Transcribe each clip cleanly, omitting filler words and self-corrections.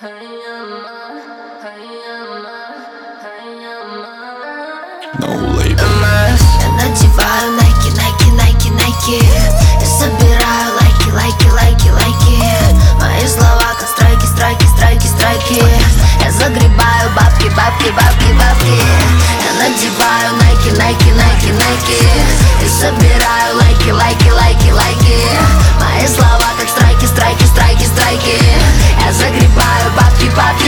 Я надеваю Nike и собираю лайки. Мои слова как страйки. Я загребаю бабки. Я надеваю Nike и собираю лайки. Мои слова как страйки. Я загребаю бабки.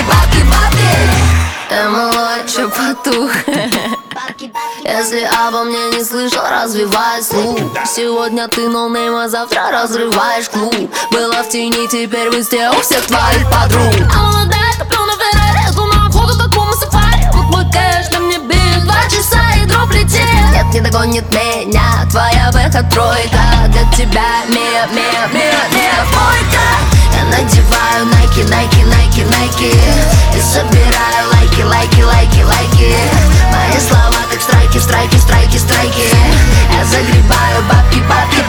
Я малой, чё потух. Если обо мне не слышал, развивай слух. Сегодня ты ноунейм, а завтра разрываешь клуб. Была в тени, теперь в инсте у всех твоих подруг. А молодая, топлю на Феррари, иду на охоту, как по сафари. Вот мой кэш, на мне бит 2 часа и дроп летит. Нет, не догонит меня твоя бэха-тройка. Для тебя мия, бойка. Я надеваю Nike и собираю лайки. Мои слова как страйки. Я загребаю бабки.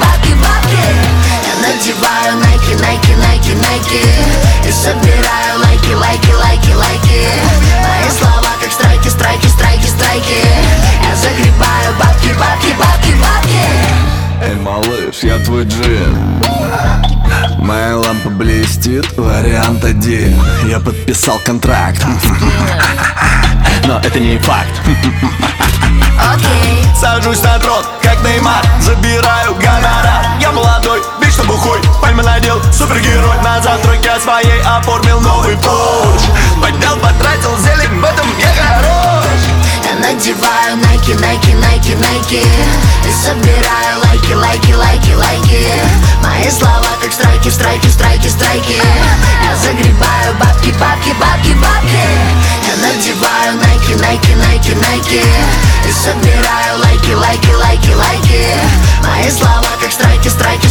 Я надеваю Nike и собираю лайки. Мои слова как страйки. Я загребаю бабки. Эй, малыш, я твой джин. Моя лампа блестит, вариант 1. Я подписал контракт. Но это не факт. Окей. Сажусь на трон, как Неймар, забираю гонорар. Я молодой, бич что бухой, пальмы надел, супергерой. На застройке своей оформил новый Порш. Поднял, потратил зелень, в этом я хорош. Я надеваю Nike и собираю лайки. Мои слова как страйки. Я загребаю бабки. Я надеваю Nike и собираю лайки. Мои слова как страйки.